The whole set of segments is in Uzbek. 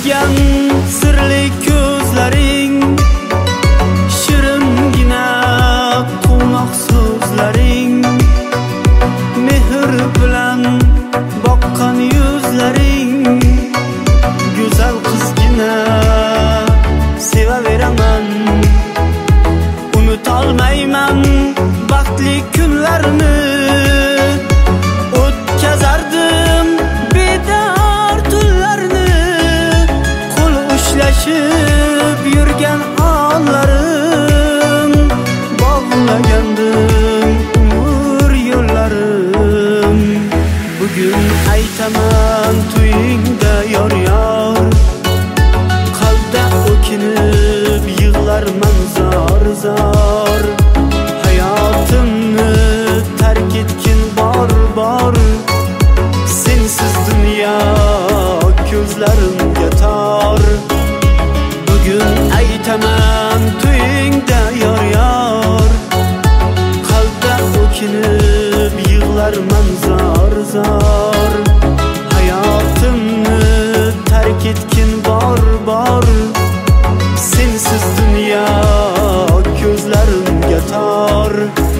Yurgan sirli ko'zlaring, shiringina quvnoq so'zlaring, mehr bilan boqqan yuzlaring, go'zal qizgina sevaveraman. Unutolmayman baxtli kunlarni, o'tkazardim bedor tunlarni, qo'l ushlashib yurgan onlarim, bog'lagandim umr yo'llarim. Bugun aytaman to'yingda yor yor, qalbda o'kinib yig'larman zor zor. Hayotimni tark etgin bor bor, sensiz dunyo ko'zlarimga tor. Bugun aytaman to'yingda yor yor, qalbda o'kinib yig'larman zor zor. Hayotimni tark etgin bor bor, sensiz dunyo ko'zlarimga tor.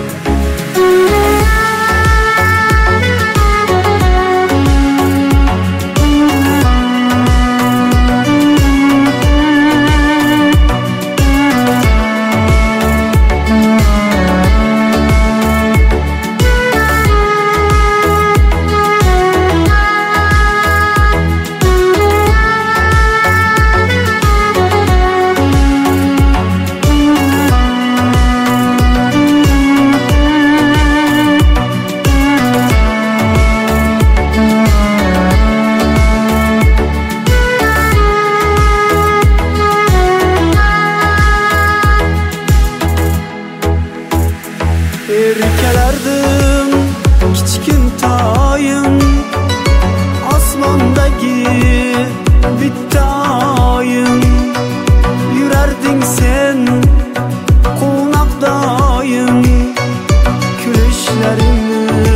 Erkalardim kichkintoyim, osmondagi bitta oyim. Yurarding sen quvnoq doim, kulishlaringni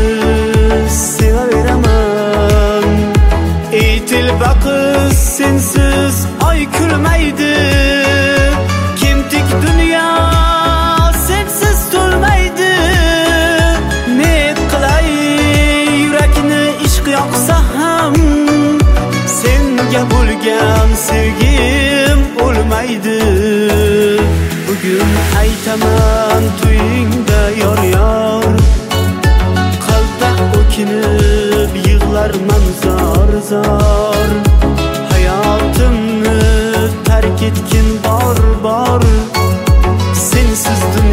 sevaveraman. Ey telba qiz, sensiz oy kulmaydi, kemtik dunyo sensiz to'lmaydi. Yoqsa ham senga bo'lgan sevgim o'lmaydi. Bugun aytaman to'yingda yor yor, qalbda o'kinib yig'larman zor zor. Hayotimni tark etgin bor bor, sensiz